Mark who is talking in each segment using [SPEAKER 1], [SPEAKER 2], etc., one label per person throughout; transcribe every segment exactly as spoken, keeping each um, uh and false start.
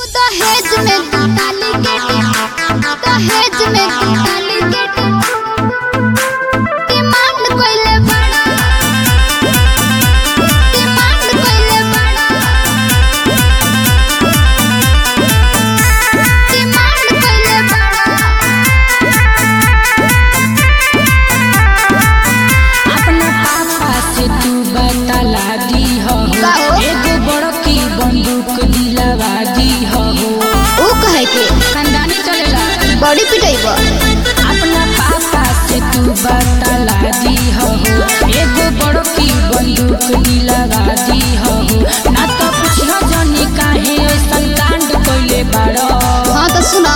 [SPEAKER 1] दहेज में तू ताली गेटी, दहेज में तू ताली गेटी, डिमांड कइले बड़ा, डिमांड कइले बड़ा, डिमांड कइले बड़ा।
[SPEAKER 2] अपना पापा से तू बतला दी हो, एगो बड़की बंदूक दिलवा दी हो।
[SPEAKER 1] ओ कहे के
[SPEAKER 2] खानदानी चलेला
[SPEAKER 1] बॉडी पिटाइबो।
[SPEAKER 2] अपना पापा से तू बतला दी हो, एगो बड़की बंदूक दिलवा दी हो। ना तो पूछियो जनी काहे ऐसन कांड कइले बाड़ो।
[SPEAKER 1] हाँ तो सुना,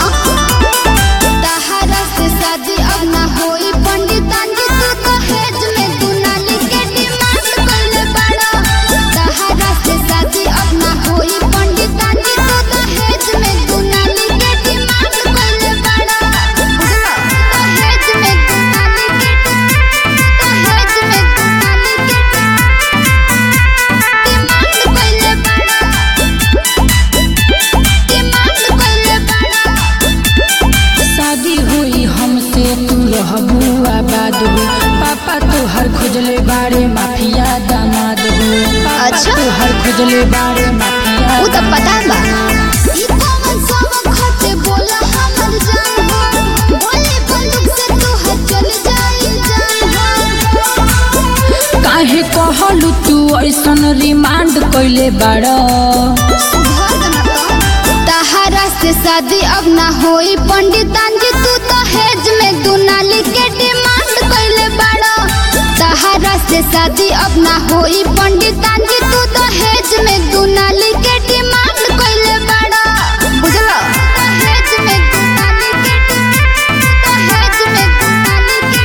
[SPEAKER 1] तहरा से शादी अब ना होई पंडितान जी, तू दहेज में तू नाली के डिमांड कइले बड़ा। तहरा से शादी अब ना होई पंडितान जी, तू दहेज में तू नाली के डिमांड कइले बड़ा। बुझला, दहेज में तू नाली के, दहेज में तू नाली के डिमांड कइले बड़ा, डिमांड कइले बड़ा।
[SPEAKER 2] शादी हुई हमसे तू रहबू आबाद हो। पापा तोहर खोजले बारे माफिया दामाद हो। पापा
[SPEAKER 1] अच्छा?
[SPEAKER 2] तोहर खोजले बारे माफिया
[SPEAKER 1] उ त पता बा। ई कौन सब खटे बोला हमर जान हो, बोले बंदूक से तू हट चल जाई जान हो।
[SPEAKER 2] काहे कहलू तू ऐसन रिमांड कइले बाड़।
[SPEAKER 1] तहरा से शादी अब ना होई पंडितान जी, तू दहेज में तू नाली के डिमांड कइले बाड़ा। तहरा से शादी अब ना होई पंडितान जी, तू दहेज में तू नाली के डिमांड कइले बाड़ा। बुझला, दहेज में तू नाली के, दहेज में तू नाली के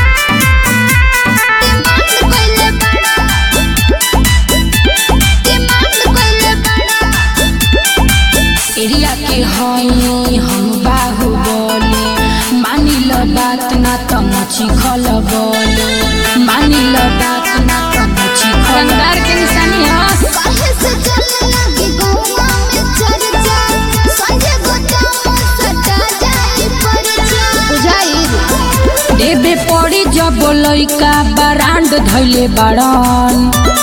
[SPEAKER 1] डिमांड कइले बाड़ा, डिमांड कइले बाड़ा।
[SPEAKER 2] एरिया के हई हम बाहुबली, मानी ल बात ना त मची खल बोले। मानी ल बात ना त मची खल के निशानी ह।
[SPEAKER 1] काहे से चले लगी गौवा में चर्चा, संजय गोदाम सटा जाई परचा। बुझाई
[SPEAKER 2] देबे पड़ी जब लइका बरांड धइले बाड़न।